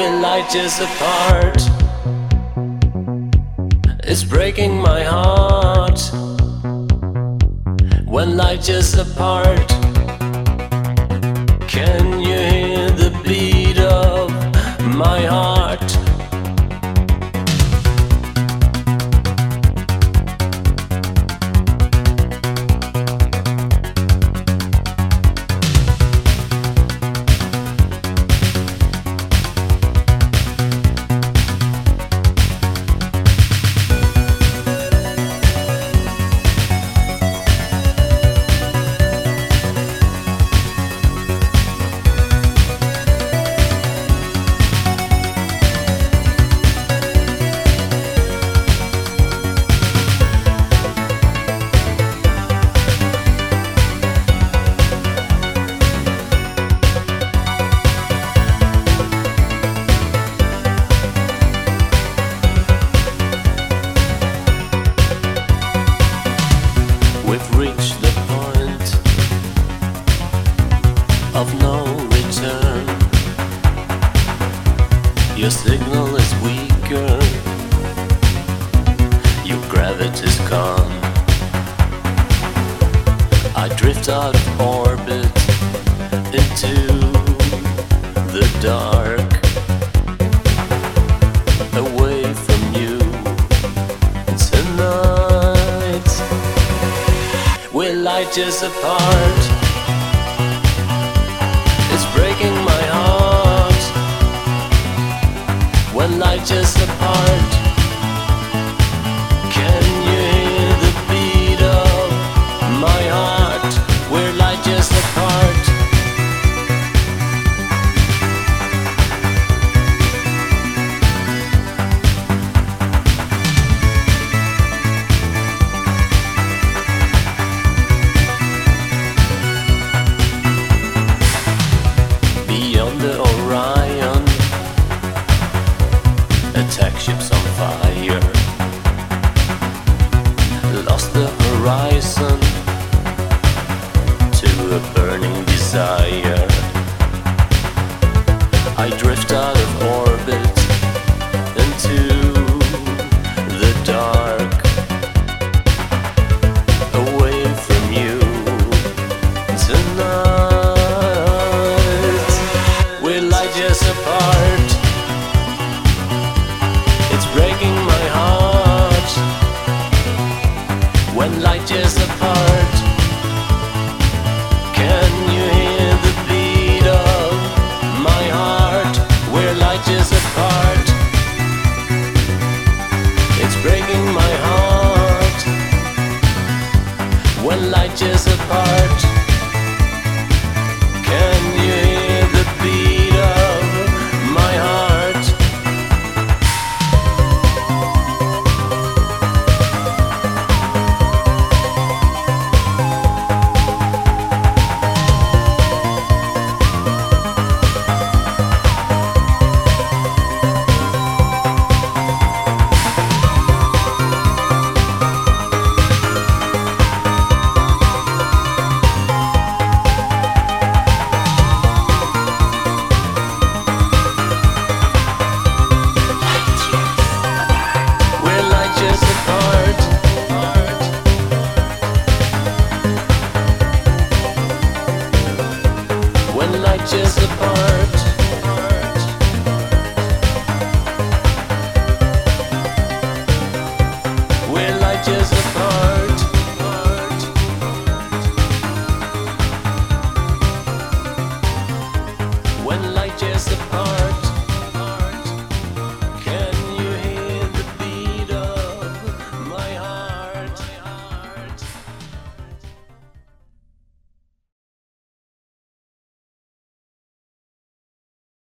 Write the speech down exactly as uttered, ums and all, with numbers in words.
we're light years apart. It's breaking my heart. When light years apart, can you hear the beat of my heart? We've reached the point of no return. Your signal is weaker, your gravity's gone. I drift out of orbit into the dark, away from you tonight. We're light years apart. It's breaking my heart. When light years apart, can you hear the beat of my heart? We're light years apart. Beyond the Orion, attack ships on fire. Lost the horizon to a burning desire. I drift out of orbit into the dark, away from you tonight. We're light years apart. It's breaking my heart. When light years apart, can you hear the beat of my heart? We're light years apart. It's breaking my heart. When light years